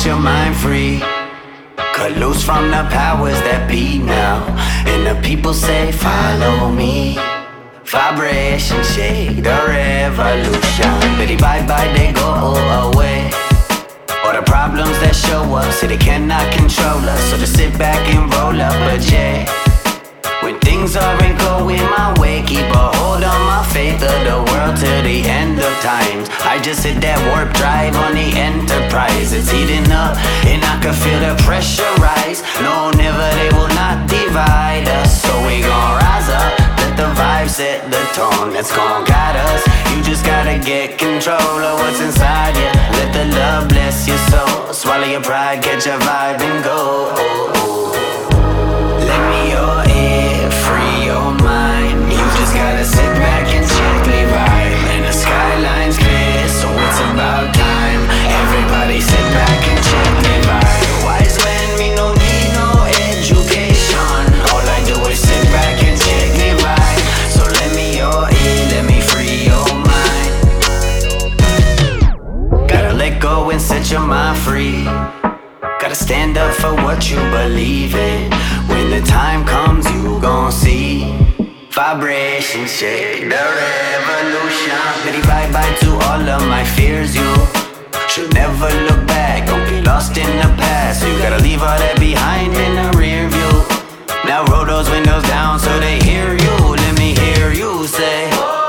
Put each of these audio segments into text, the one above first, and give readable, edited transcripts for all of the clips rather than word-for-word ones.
set your mind free. Cut loose from the powers that be now. And the people say follow me. Vibration shake the revolution. Bitty bye bye they go away. All the problems that show up say they cannot control us. So just sit back and roll up a J. When things aren't going my way, keep a hold on my faith of the world till the end of times. I just hit that warp drive on the Enterprise. It's heating up and I can feel the pressure rise. No, never, they will not divide us. So we gon' rise up, let the vibe set the tone that's gon' guide us. You just gotta get control of what's inside you. Let the love bless your soul. Swallow your pride, catch your vibe and go. Let me your ear, free your mind. You just gotta sit back and gently vibe. And the skyline's clear, so it's about time. Everybody sit back and gently vibe. Wise men, me no need no education. All I do is sit back and gently vibe. So let me your ear, let me free your mind. Gotta let go and set your mind free. Gotta stand up for what you believe in. When the time comes, you gon' see. Vibration shake the revolution. Bitty bye bye to all of my fears. You should never look back. Don't be lost in the past. You gotta leave all that behind in the rear view. Now roll those windows down so they hear you. Let me hear you say,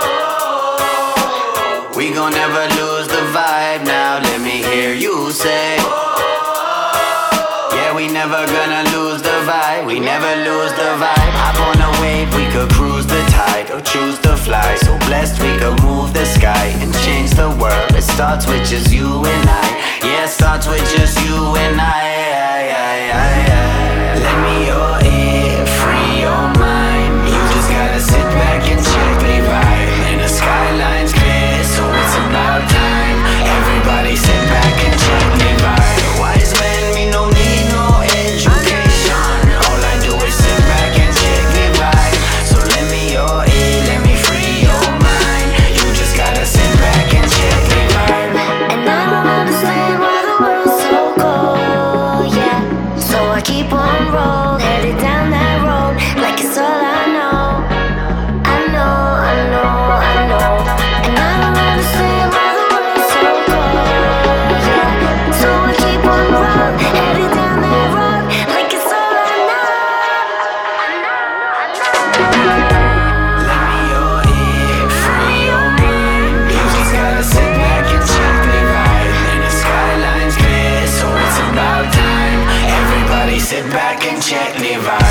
we gon' never lose the vibe. Now let me hear you say, we never gonna lose the vibe. We never lose the vibe. Hop on a wave, we could cruise the tide or choose to fly. So blessed we could move the sky and change the world. It starts with just you and I. Yeah, it starts with just you and I. Let me your ear, free your mind. You just gotta sit back and gently vibe. And the skyline's clear, so it's about time. Everybody sit back and gently vibe. Wise men, me no need no education. All I do is sit back and gently vibe. So let me your ear, let me free your mind. You just gotta sit back and gently vibe. And I don't understand why the world's so cold, yeah. So I keep on rolling, headed down that road like it's all I know. I know, I know, I know. And I don't understand why the world's so cold, yeah. So I keep on rolling, headed down that road like it's all I know. Let me your ear, free your mind. You just gotta sit back and gently vibe. And the skyline's clear, so it's about time. Everybody sit back and gently vibe.